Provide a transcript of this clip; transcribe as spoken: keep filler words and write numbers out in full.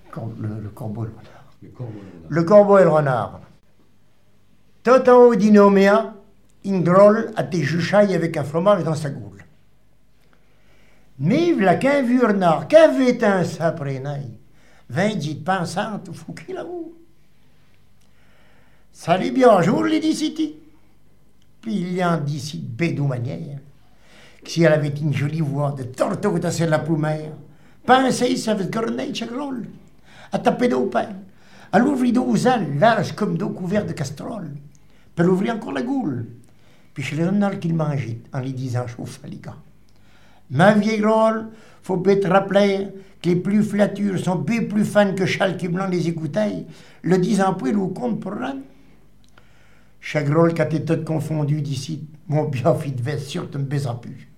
Le, le corbeau et le renard. Le corbeau et le renard. Le corbeau et le renard. Tout en haut d'Inoméa, une drôle a été juchaille avec un fromage dans sa goule. Mais voilà qu'un vieux renard, qu'avait un saprénaille, vingt dit pensante, faut qu'il a où. Salut bien, jour les d'ici. Puis il y a un d'ici bédou manière, que si elle avait une jolie voix de torteau dans la poumère, pensez, ça veut corneille chaque rôle, à taper d'eau pain, à l'ouvrir d'eau ailes, large comme d'eau couverte de casserole, puis elle ouvrit encore la goule, puis chez les renards qu'il mangeait, en lui disant chauffe les gars. Ma vieille rôle, faut bien te rappeler que les plus flattures sont bien plus fans que Charles qui blanc les écouteilles, le disant puis ou compte pour rien. Chaque rôle qu'a été tout confondu d'ici, mon bien fit de veste sur te me baisant plus.